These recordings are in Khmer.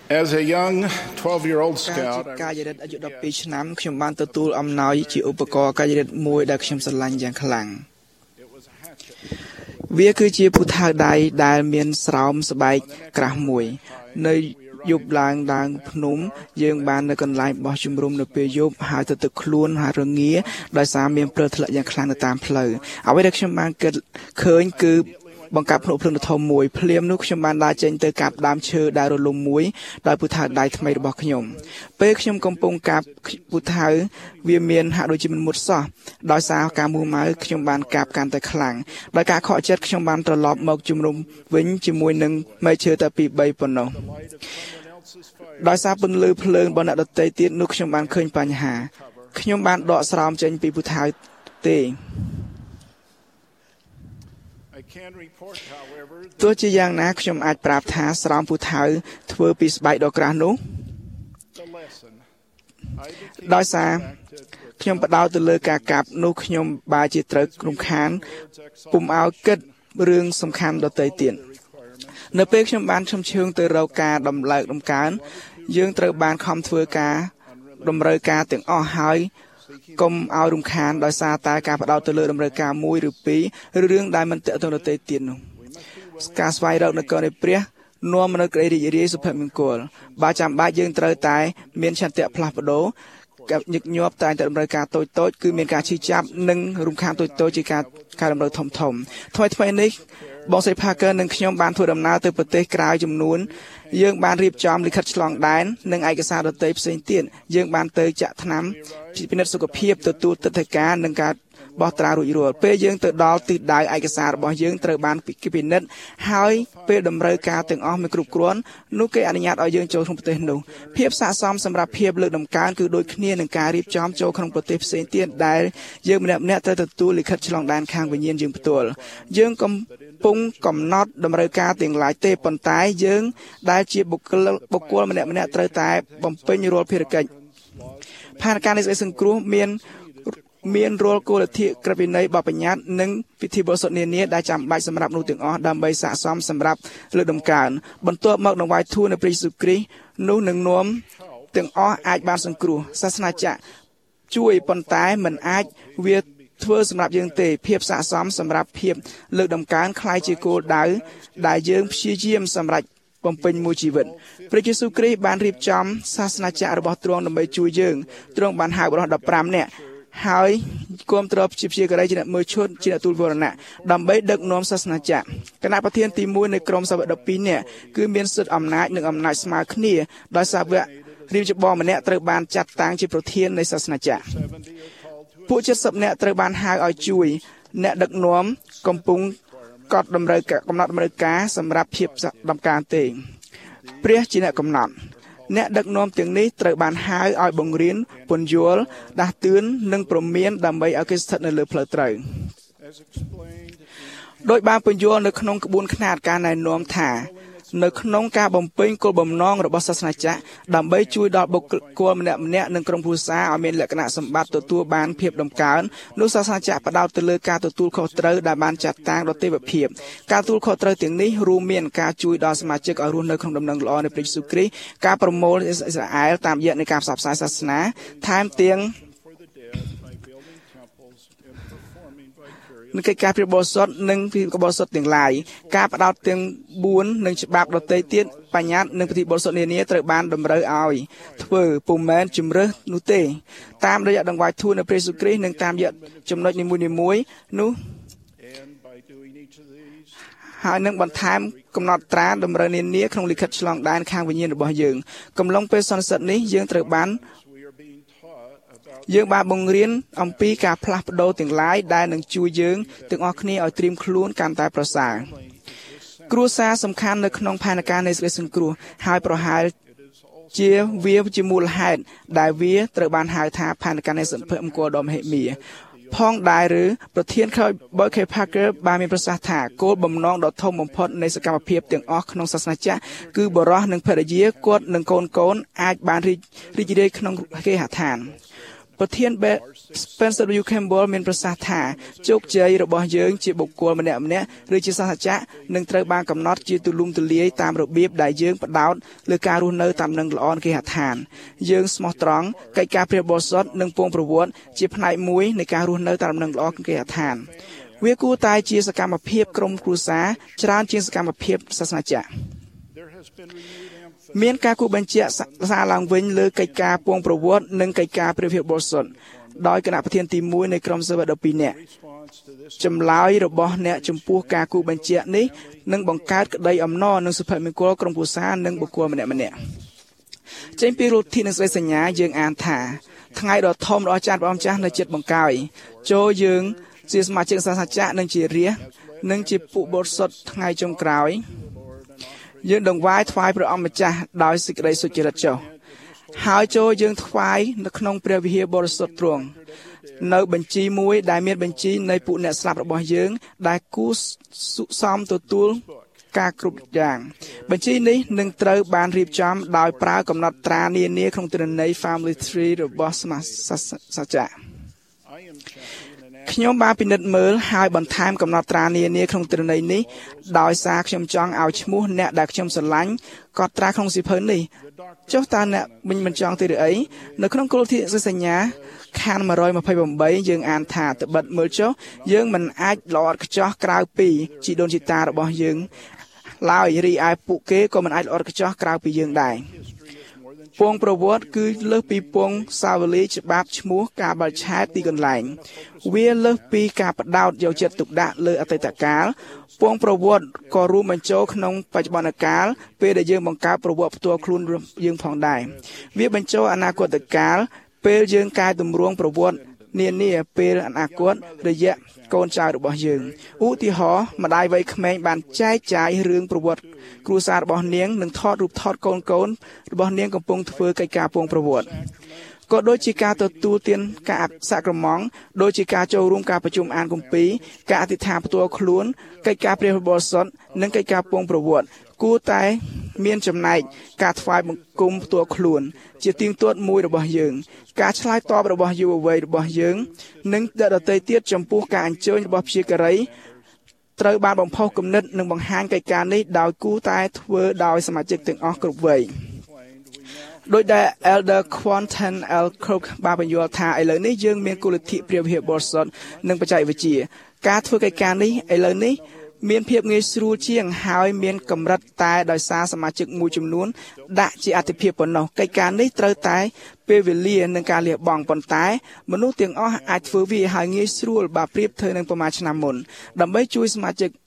As a young 12-year-old ការ scout, ការយរិតអាយុ12ឆ្នាំខ្ញុំបានទទួលអំណោយជាឧបករណ៍ការយរិតមួយដែលខ្ញុំស្រឡាញ់យ៉ាងខ្លាំងវាគឺជាពូថៅដៃដែលមានស្រោមស្បែកក្រាស់មួយនៅយប់ឡើងភ្នំយើងបាននៅកន្លែងបោះជំរំនៅពេលយប់ហើយទៅទឹកខ្លួនហើយរងាដោយសារមានព្រើធ្លាក់យ៉ាងខ្លាំងនៅតាមផ្លូវអ្វីដែលខ្ញុំបានគិតឃើញគឺបង្កាប់ភ្នក់ភ្លើងធំមួយភ្លាមនោះខ្ញុំបានដើរចេញទៅកាប់ដើមឈើដែលរលំមួយដោយពូថៅដៃថ្មីរបស់ខ្ញុំពេលខ្ញុំកំពុងកាប់ពូថៅវាមានហាក់ដូចជាមិនមុតសោះដោយសារការមូម៉ៅខ្ញុំបានកាប់កាន់តែខ្លាំងដោយការខកចិត្តខ្ញុំបានត្រឡប់មកជំរុំវិញជាមួយនឹងមែកឈើតែ2 3ប៉ុណ្ណោះដោយសារពន្លឺភ្លើងរបស់អ្នកដទៃទៀតនោះខ្ញុំបានឃើញបញ្ហាខ្ញុំបានដកស្រោមចេញពីពូថៅទេទោះជាយ៉ាងណាខ្ញុំអាចប្រាប់ថាស្រោមពូថៅធ្វើពីស្បែកដ៏ក្រាស់នោះដោយសារខ្ញុំបដោតទៅលើការកាប់នោះខ្ញុំបែរជាត្រូវរំខានពុំឲ្យគិតរឿងសំខាន់ដទៃទៀតនៅពេលខ្ញុំបានឈំឈើងទៅរកការដំណើរដំកើងយើងត្រូវបានខំធ្វើការតម្រូវការទាំងអស់ហើយកុំឲ្យរំខានដោយសារតែការបដោតទៅលើតម្រូវការ1ឬ2ឬរឿងដែលមិនទាក់ទងដទៃទៀតនោះការស្វែងរកនគរនៃព្រះនាំមកនូវក្តីរីករាយសុភមង្គលបើចាំបាច់យើងត្រូវតែមានឆន្ទៈផ្លាស់ប្ដូរញឹកញាប់តែតម្រូវការតូចគឺមានការឈឺចាប់និងរំខានតូចជាការតម្រូវធំថ្មីនេះបងស្រី Parker និងខ្ញុំបានធ្វើដំណើរទៅប្រទេសក្រៅចំនួនយើងបានរៀបចំលិខិតឆ្លងដែននិងឯកសារដទៃផ្សេងទៀតយើងបានទៅចាក់ថ្នាំពិនិត្យសុខភាពទទួលទិដ្ឋាការនិងការបោះត្រារួចរាល់ពេលយើងទៅដល់ទិសដៅឯកសាររបស់យើងត្រូវបានពិនិត្យហើយពេលតម្រូវការទាំងអស់មានគ្រប់គ្រាន់នោះគេអនុញ្ញាតឲ្យយើងចូលក្នុងប្រទេសនោះភាពស័ក្តិសមសម្រាប់ភាពលើកដំកើងគឺដូចគ្នានឹងការរៀបចំចូលក្នុងប្រទេសផ្សេងទៀតដែលយើងម្នាក់ត្រូវទទួលលិខិតឆ្លងដែនខាងវិញ្ញាណយើងផ្ទាល់យើងពុំកំណត់តម្រូវការទាំងឡាយទេប៉ុន្តែយើងដែលជាបុគ្គលម្នាក់ត្រូវតែបំពេញរាល់ភារកិច្ចផែនការនៃសេចក្តីសង្គ្រោះមានរាល់គោលលទ្ធិក្រឹតវិន័យបទបញ្ញត្តិនិងពិធីបុណ្យសពនានាដែលចាំបាច់សម្រាប់មនុស្សទាំងអស់ដើម្បីស័ក្តិសមសម្រាប់លើកដំកើងបន្ទាប់មកនឹងវាយធូរនៃព្រះយេស៊ូវគ្រីស្ទនោះនឹងនាំទាំងអស់អាចបានសង្គ្រោះសាសនាចក្រជួយប៉ុន្តែមិនអាចវាធ្វើសម្រាប់យើងទេភាពស័ក្តិសមសម្រាប់ភាពលើកដំកើងคล้ายជាគោលដៅដែលយើងព្យាយាមសម្រាប់បំពេញមួយជីវិតព្រះយេស៊ូវគ្រីស្ទបានរៀបចំសាសនាចក្ររបស់ទ្រង់ដើម្បីជួយយើងទ្រង់បានហៅបុរស15នាក់ហើយគាំទ្រជាព្យាការីជាអ្នកមើលឈុតជាអ្នកទូលវរណៈដើម្បីដឹកនាំសាសនាចក្រគណៈប្រធានទី1នៃក្រុមសាវក12នាក់គឺមានសិទ្ធិអំណាចនិងអំណាចស្មើគ្នាដោយសាវករាជបម្នាក់ត្រូវបានចាត់តាំងជាប្រធាននៃសាសនាចក្រពួក70នាក់ត្រូវបានហៅឲ្យជួយអ្នកដឹកនាំកំពុងកត់តម្រូវការសម្រាប់ភាពដំកើងទេព្រះជាអ្នកកំណត់អ្នកដឹកនាំទាំងនេះត្រូវបានហៅឲ្យបង្រៀនពន្យល់ដាស់តឿននិងព្រមានដើម្បីឲ្យគេស្ថិតនៅលើផ្លូវត្រូវដោយបានពន្យល់នៅក្នុងក្បួនខ្នាតការណែនាំថានៅក្នុងការបំពេញគោលបំណងរបស់សាសនាចក្រដើម្បីជួយដល់បុគ្គលម្នាក់និងក្រុមគ្រួសារឲ្យមានលក្ខណៈសម្បត្តិទទួលបានភាពដំកើងនោះសាសនាចក្រផ្ដោតទៅលើការទទួលខុសត្រូវដែលបានចាត់តាំងដល់ទេវភាពការទទួលខុសត្រូវទាំងនេះរួមមានការជួយដល់សមាជិកឲ្យរស់នៅក្នុងដំណឹងល្អនៃព្រះយេស៊ូវគ្រីស្ទការប្រមូលអ៊ីស្រាអែលតាមរយៈនៃការផ្សព្វផ្សាយសាសនាថែមទាំងនឹងកិច្ចការព្រះបរិសុទ្ធនិងពិធីបរិសុទ្ធទាំងឡាយការផ្ដោតទាំង4និងច្បាប់ដទៃទៀតបញ្ញត្តិនិងពិធីបរិសុទ្ធនានាត្រូវបានតម្រូវឲ្យធ្វើពុំមែនជំរើសនោះទេតាមរយៈដង្វាយធូរនៃព្រះយេស៊ូវគ្រីស្ទនិងតាមរយៈចំណុចនីមួយៗនោះហើយនឹងបន្ថែមកំណត់ត្រាតម្រូវនានាក្នុងលិខិតឆ្លងដែនខាងវិញ្ញាណរបស់យើងកំឡុងពេលសន្និសីទនេះយើងបានបង្រៀនអំពីការផ្លាស់ប្ដូរទាំងឡាយដែលនឹងជួយយើងទាំងអស់គ្នាឲ្យត្រៀមខ្លួនកាន់តែប្រសើរគ្រួសារសំខាន់នៅក្នុងផែនការនៃសេចក្តីសង្គ្រោះហើយប្រហែលជាវាជាមូលហេតុដែលវាត្រូវបានហៅថាផែនការនៃសុភមង្គលដ៏មហិមាផងដែរឬប្រធានBoyd K. Parker បានមានប្រសាសន៍ថាគោលបំណងដ៏ធំបំផុតនៃសកម្មភាពទាំងអស់ក្នុងសាសនាចក្រគឺបរិសុទ្ធនិងភរិយាគាត់និងកូនអាចបានរីករាយក្នុងគេហដ្ឋានប្រធាន Spencer W. Campbell មានប្រសាសន៍ថាជោគជ័យរបស់យើងជាបុគ្គលម្នាក់ៗឬជាសាសចក្រនឹងត្រូវបានកំណត់ជាទូលំទូលាយតាមរបៀបដែលយើងផ្ដោតលើការរស់នៅតាមនឹងល្អគេហដ្ឋានយើងស្មោះត្រង់កិច្ចការព្រះបរិសុទ្ធនិងពងប្រវត្តិជាផ្នែកមួយនៃការរស់នៅតាមនឹងល្អគេហដ្ឋានវាគួរតែជាសកម្មភាពក្រុមគ្រួសារច្រើនជាងសកម្មភាពសាសនាចក្រមានការគូបញ្ជាក់សារឡើងវិញលើកិច្ចការពងប្រវត្តិនិងកិច្ចការព្រះភិបរិសុទ្ធដោយគណៈប្រធានទី1នៃក្រុមសាវក12នាក់ចម្លើយរបស់អ្នកចំពោះការគូបញ្ជាក់នេះនឹងបង្កើតក្តីអំណរនិងសុភមង្គលក្រុមគ្រួសារនិងបុគ្គលម្នាក់ៗចេញពីលទ្ធិនិងសេចក្តីសញ្ញាយើងអានថាថ្ងៃដ៏ធំរបស់ចាស់ព្រះអង្គចាស់នៅចិត្តបង្កើយចូលយើងជាសមាជិកសាសនាចក្រនិងជារាជនិងជាពុបរិសុទ្ធថ្ងៃចុងក្រោយយើងដង្វាយថ្វាយព្រះអង្គម្ចាស់ដោយសេចក្តីសុចរិតចុះហើយចូលយើងថ្វាយនៅក្នុងព្រះវិហារបរិសុទ្ធទ្រង់នៅបញ្ជីមួយដែលមានបញ្ជីនៃពួកអ្នកស្លាប់របស់យើងដែលគួរសមទទួលការគ្រប់យ៉ាងបញ្ជីនេះនឹងត្រូវបានរៀបចំដោយប្រើកំណត់ត្រានានាក្នុងទិន្នន័យ Family Tree របស់សមាសច្ចៈខ្ញុំបានពិនិត្យមើលហើយបន្ថែមកំណត់ត្រានានាក្នុងទិន្នន័យនេះដោយសារខ្ញុំចង់ឲ្យឈ្មោះអ្នកដែលខ្ញុំស្រឡាញ់កត់ត្រាក្នុងសៀវភៅនេះចុះតើអ្នកមិនចង់ទេឬអីនៅក្នុងគោលធាតុសញ្ញាខណ្ឌ128យើងអានថាត្បិតមើលចុះយើងមិនអាចល្អឥតខ្ចោះក្រៅពីជីដូនជីតារបស់យើងឡើយរីឯពួកគេក៏មិនអាចល្អឥតខ្ចោះក្រៅពីយើងដែរពងប្រវត្តិគឺលើសពីពងសាវលីច្បាប់ឈ្មោះការបលឆែតទីកន្លែងវាលើសពីការបដោតយកចិត្តទុកដាក់លើអតីតកាលពងប្រវត្តិក៏រួមបញ្ចូលក្នុងបច្ចុប្បន្នកាលពេលដែលយើងបង្កើតប្រវត្តិផ្ទាល់ខ្លួនយើងផងដែរវាបញ្ចូលអនាគតកាលពេលយើងកែតម្រង់ប្រវត្តិនានាពេលអនាគតរយៈកូនចៅរបស់យើងឧទាហរណ៍ម្ដាយវ័យក្មេងបានចែកចាយរឿងប្រវត្តិគ្រួសាររបស់នាងនិងថតរូបថតកូនរបស់នាងកំពុងធ្វើកិច្ចការពងប្រវត្តិក៏ដូចជាការទទួលទានការសាក្រមង់ដូចជាការចូលរួមការប្រជុំអានគម្ពីរការអធិដ្ឋានផ្ទាល់ខ្លួនកិច្ចការព្រះបរិសុទ្ធនិងកិច្ចការពងប្រវត្តិគួរតែមានចំណែកការថ្វាយបង្គំផ្ទាល់ខ្លួនជាទៀងទាត់មួយរបស់យើងការឆ្លើយតបរបស់យុវវ័យរបស់យើងនិងដទៃទៀតចំពោះការអញ្ជើញរបស់ព្យាការីត្រូវបានបំផុសគំនិតនិងបង្ហាញកិច្ចការនេះដោយគួរតែធ្វើដោយសមាជិកទាំងអស់គ្រប់វ័យដោយដែល Elder Quentin L. Cook បានបញ្យល់ថាឥឡូវនេះយើងមានគោលលទ្ធិព្រះវិហារបរិសុទ្ធនិងបច្ចេកវិទ្យាការធ្វើកិច្ចការនេះឥឡូវនេះមានភាពងាយស្រួលជាងហើយមានកម្រិតតែដោយសារសមាជិកមួយចំនួនដាក់ជាអតិភិបប៉ុណ្ណោះកិច្ចការនេះត្រូវតែពេលវេលានិងការលះបង់ប៉ុន្តែមនុស្សទាំងអស់អាចធ្វើវាឲ្យងាយស្រួលបើប្រៀបធៀបនឹងប្រមាណឆ្នាំមុនដើម្បីជួយសមាជិក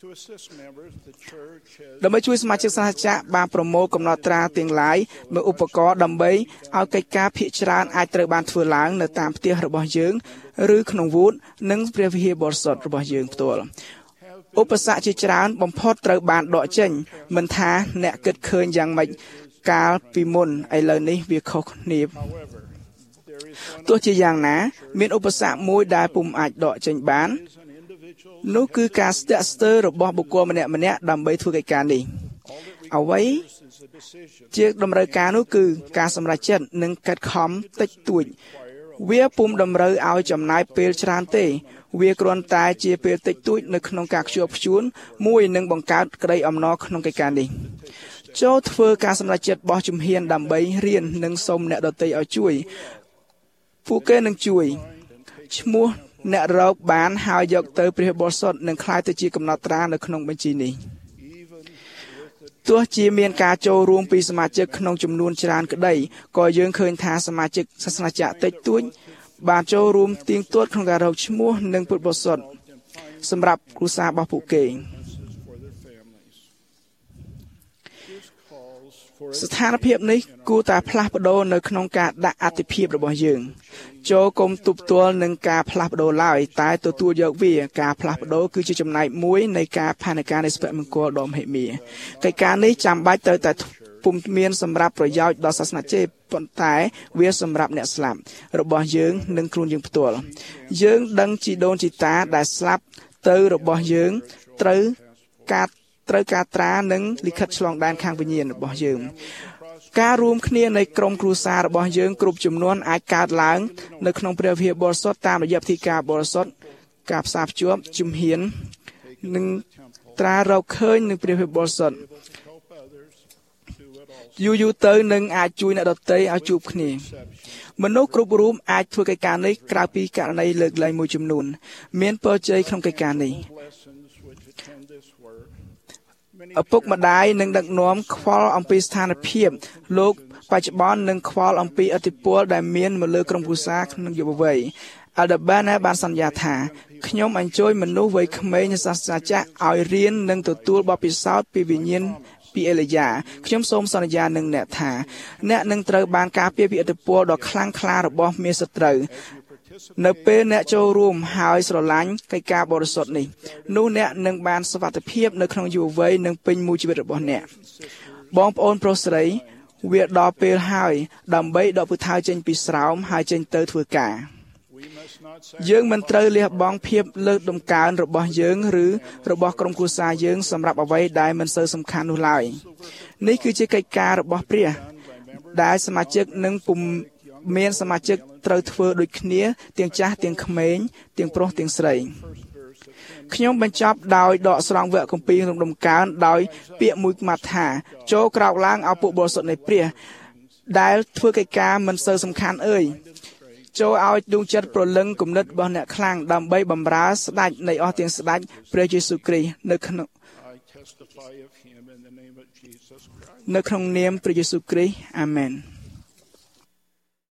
សាសចក្របានប្រមូលកំណត់ត្រាទាំងឡាយមួយឧបករណ៍ដើម្បីឲ្យកិច្ចការភាគច្រើនអាចត្រូវបានធ្វើឡើងនៅតាមផ្ទះរបស់យើងឬក្នុងវូតនិងព្រះវិហារបរិសុទ្ធរបស់យើងផ្ទាល់ឧបសគ្គជាច្រើនបំផុតត្រូវបានដកចេញមិនថាអ្នកគិតឃើញយ៉ាងម៉េចកាលពីមុនឥឡូវនេះវាខុសគ្នាទោះជាយ៉ាងណាមានឧបសគ្គមួយដែលពុំអាចដកចេញបាននោះគឺការស្ទាក់ស្ទើររបស់បុគ្គលម្នាក់ៗដើម្បីធ្វើកិច្ចការនេះអ្វីជាតម្រូវការនោះគឺការសម្រេចចិត្តនិងកាត់ខំតិចតួចវាពុំតម្រូវឲ្យចំណាយពេលច្រើនទេវាគ្រាន់តែជាពេលតិចតួចនៅក្នុងការខ្ជាប់ខ្ជួនមួយនឹងបង្កើតក្តីអំណរក្នុងកិច្ចការនេះចូលធ្វើការសម្រេចចិត្តបោះជំហានដើម្បីរៀននិងសូមអ្នកដទៃឲ្យជួយពួកគេនឹងជួយឈ្មោះអ្នករកបានហើយយកទៅព្រះបរិសុទ្ធនឹងក្លាយទៅជាកំណត់ត្រានៅក្នុងបញ្ជីនេះទោះជាមានការចូលរួមពីសមាជិកក្នុងចំនួនច្រើនក្តីក៏យើងឃើញថាសមាជិកសាសនាចក្រតិចតួចបានចូលរួមទៀងទាត់ក្នុងការរកឈ្មោះនិងពុទ្ធបរិស័ទសម្រាប់គ្រួសាររបស់ពួកគេស្ថានភាពនេះគួរតែផ្លាស់ប្ដូរនៅក្នុងការដាក់អត្ថិភាពរបស់យើងចូលគុំទប់ទល់នឹងការផ្លាស់ប្ដូរឡើយតែទទួលយកវាការផ្លាស់ប្ដូរគឺជាចំណែកមួយនៃការផែនការនៃសុភមង្គលដ៏មហិមាកិច្ចការនេះចាំបាច់ត្រូវតែពុំមានសម្រាប់ប្រយោជន៍ដល់សាសនាទេប៉ុន្តែវាសម្រាប់អ្នកស្លាប់របស់យើងនិងខ្លួនយើងផ្ទាល់យើងដឹងជីដូនជីតាដែលស្លាប់ទៅរបស់យើងត្រូវការត្រានិងលិខិតឆ្លងដែនខាងវិញ្ញាណរបស់យើងការរួមគ្នានៃក្រុមគ្រួសាររបស់យើងគ្រប់ចំនួនអាចកើតឡើងនៅក្នុងព្រះវិហារបរិសុទ្ធតាមរយៈពិធីការបរិសុទ្ធការផ្សារភ្ជាប់ជំហាននិងត្រារកឃើញនឹងព្រះវិហារបរិសុទ្ធយូរទៅនឹងអាចជួយអ្នកដទៃឲ្យជួបគ្នាមនុស្សគ្រប់រូបអាចធ្វើកិច្ចការនេះក្រៅពីករណីលើកលែងមួយចំនួនមានពរជ័យក្នុងកិច្ចការនេះឪពុកម្ដាយនឹងដឹកនាំខ្វល់អំពីស្ថានភាពលោកបច្ចុប្បន្ននិងខ្វល់អំពីឥទ្ធិពលដែលមានមកលើក្រុមគ្រួសារក្នុងយុវវ័យអាដាបាណាបានសន្យាថាខ្ញុំអញ្ជើញមនុស្សវ័យក្មេងនិងសាសនាចាស់ឲ្យរៀននិងទទួលបទពិសោធន៍ពីវិញ្ញាណពីអេលីយ៉ាខ្ញុំសូមសន្យានឹងអ្នកថាអ្នកនឹងត្រូវបានការពារពីឥទ្ធិពលដ៏ខ្លាំងក្លារបស់មារសត្រូវនៅពេលអ្នកចូលរួមហើយស្រឡាញ់កិច្ចការបរិសុទ្ធនេះនោះអ្នកនឹងបានសុវត្ថិភាពនៅក្នុងយុវវ័យនិងពេញមួយជីវិតរបស់អ្នកបងប្អូនប្រុសស្រីវាដល់ពេលហើយដើម្បីដកពូថៅចេញពីស្រោមហើយចេញទៅធ្វើការយើងមិនត្រូវលះបង់ភាពលើកដំកើងរបស់យើងឬរបស់ក្រុមគ្រួសារយើងសម្រាប់អ្វីដែលមិនសូវសំខាន់នោះឡើយនេះគឺជាកិច្ចការរបស់ព្រះដែលសមាជិកនិងពុំមានសមាជិកត្រូវធ្វើដូចគ្នាទាំងចាស់ទាំងក្មេងទាំងប្រុសទាំងស្រីខ្ញុំបញ្ចប់ដោយដកស្រង់វគ្គគម្ពីររំដំកើងដោយពាក្យមួយម៉ាត់ថាចូលក្រោកឡើងឲ្យពួកបរិសុទ្ធនៃព្រះដែលធ្វើកិច្ចការមិនសូវសំខាន់អើយចូលឲ្យដួងចិត្តប្រលឹងគំនិតរបស់អ្នកខ្លាំងដើម្បីបម្រើស្ដេចនៃអស់ទាំងស្ដេចព្រះយេស៊ូវគ្រីស្ទនៅក្នុងនាមព្រះយេស៊ូវគ្រីស្ទអាមែន